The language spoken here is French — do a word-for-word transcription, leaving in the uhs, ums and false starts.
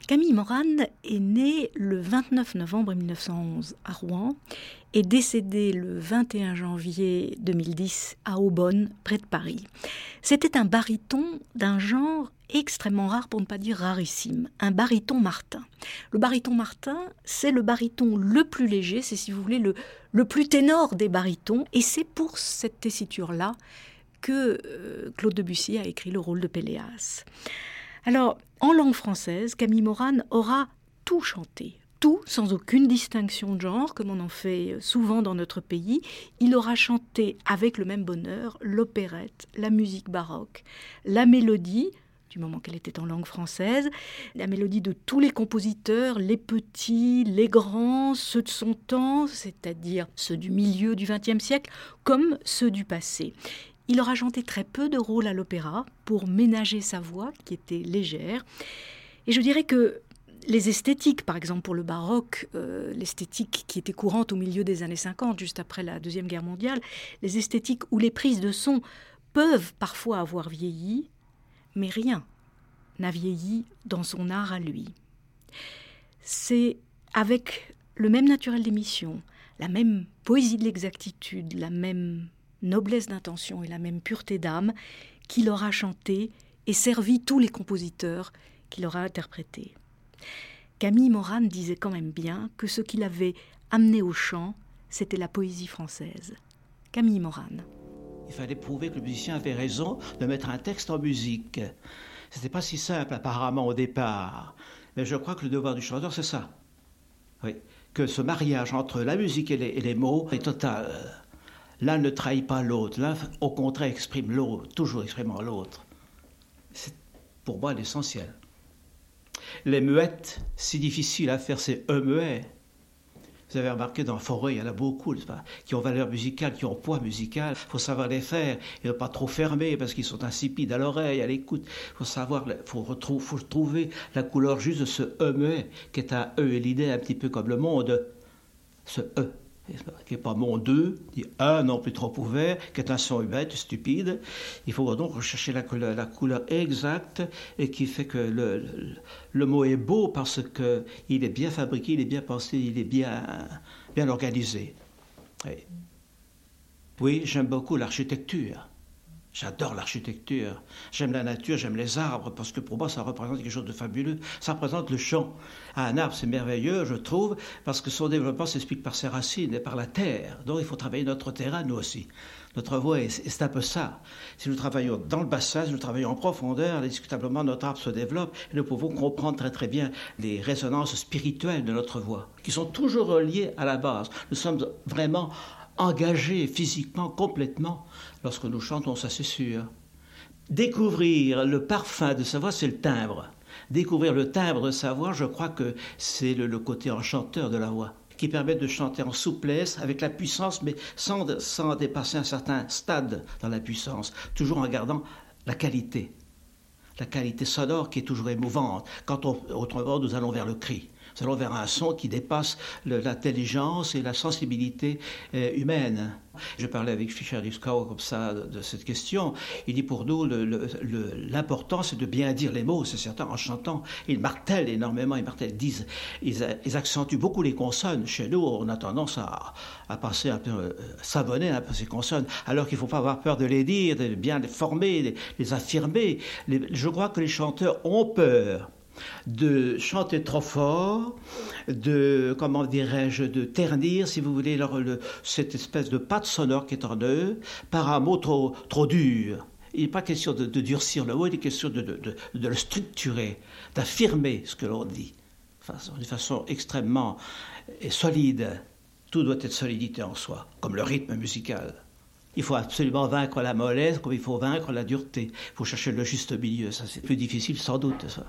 Camille Morane est née le vingt-neuf novembre mille neuf cent onze à Rouen et décédée le vingt et un janvier deux mille dix à Aubonne, près de Paris. C'était un baryton d'un genre extrêmement rare, pour ne pas dire rarissime, un baryton Martin. Le baryton Martin, c'est le baryton le plus léger, c'est, si vous voulez, le, le plus ténor des barytons, et c'est pour cette tessiture-là que euh, Claude Debussy a écrit le rôle de Péléas. Alors, en langue française, Camille Morane aura tout chanté, tout, sans aucune distinction de genre, comme on en fait souvent dans notre pays. Il aura chanté avec le même bonheur l'opérette, la musique baroque, la mélodie, du moment qu'elle était en langue française, la mélodie de tous les compositeurs, les petits, les grands, ceux de son temps, c'est-à-dire ceux du milieu du vingtième siècle, comme ceux du passé. Il aura chanté très peu de rôles à l'opéra pour ménager sa voix, qui était légère. Et je dirais que les esthétiques, par exemple pour le baroque, euh, l'esthétique qui était courante au milieu des années cinquante, juste après la Deuxième Guerre mondiale, les esthétiques où les prises de son peuvent parfois avoir vieilli, mais rien n'a vieilli dans son art à lui. C'est avec le même naturel d'émission, la même poésie de l'exactitude, la même noblesse d'intention et la même pureté d'âme qu'il aura chanté et servi tous les compositeurs qu'il aura interprétés. Camille Morane disait quand même bien que ce qui l'avait amené au chant, c'était la poésie française. Camille Morane. Il fallait prouver que le musicien avait raison de mettre un texte en musique. C'était pas si simple apparemment au départ, mais je crois que le devoir du chanteur, c'est ça. Oui, que ce mariage entre la musique et les, et les mots est total. L'un ne trahit pas l'autre, l'un au contraire exprime l'autre, toujours exprimant l'autre. C'est pour moi l'essentiel. Les muettes, si difficiles à faire, c'est E muet. Vous avez remarqué dans Forêt, il y en a beaucoup, n'est-ce pas, qui ont valeur musicale, qui ont poids musical. Il faut savoir les faire et ne pas trop fermer parce qu'ils sont insipides à l'oreille, à l'écoute. Il faut savoir, il faut, retrouver, faut trouver la couleur juste de ce E muet, qui est un E et l'idée un petit peu comme le monde. Ce E. Qui n'est pas mon deux, ni un non plus trop ouvert, qui est un son humain, stupide. Il faut donc rechercher la couleur, la couleur exacte et qui fait que le, le, le mot est beau parce qu'il est bien fabriqué, il est bien pensé, il est bien, bien organisé. Oui, oui, j'aime beaucoup l'architecture. J'adore l'architecture, j'aime la nature, j'aime les arbres, parce que pour moi, ça représente quelque chose de fabuleux. Ça représente le chant. Un arbre, c'est merveilleux, je trouve, parce que son développement s'explique par ses racines et par la terre. Donc, il faut travailler notre terrain, nous aussi. Notre voix, c'est un peu ça. Si nous travaillons dans le bassin, si nous travaillons en profondeur, indiscutablement, notre arbre se développe et nous pouvons comprendre très très bien les résonances spirituelles de notre voix, qui sont toujours reliées à la base. Nous sommes vraiment engagés physiquement, complètement, lorsque nous chantons, ça c'est sûr. Découvrir le parfum de sa voix, c'est le timbre. Découvrir le timbre de sa voix, je crois que c'est le, le côté enchanteur de la voix, qui permet de chanter en souplesse, avec la puissance, mais sans, sans dépasser un certain stade dans la puissance, toujours en gardant la qualité. La qualité sonore qui est toujours émouvante. Quand on, autrement, nous allons vers le cri. Nous allons vers un son qui dépasse le, l'intelligence et la sensibilité euh, humaine. Je parlais avec Fischer Dieskau comme ça de, de cette question. Il dit pour nous, le, le, le, l'important c'est de bien dire les mots, c'est certain, en chantant. Ils martèlent énormément, ils martèlent, disent, ils, ils accentuent beaucoup les consonnes. Chez nous, on a tendance à, à passer un peu, euh, savonner un peu ces consonnes, alors qu'il ne faut pas avoir peur de les dire, de bien les former, les, les affirmer. Les, je crois que les chanteurs ont peur de chanter trop fort, de, comment dirais-je, de ternir, si vous voulez, leur, le, cette espèce de patte sonore qui est en eux, par un mot trop, trop dur. Il n'est pas question de, de durcir le mot, il est question de, de, de, de le structurer, d'affirmer ce que l'on dit, enfin, de façon extrêmement solide. Tout doit être solidité en soi, comme le rythme musical. Il faut absolument vaincre la mollesse, comme il faut vaincre la dureté. Il faut chercher le juste milieu, ça c'est plus difficile sans doute, ça.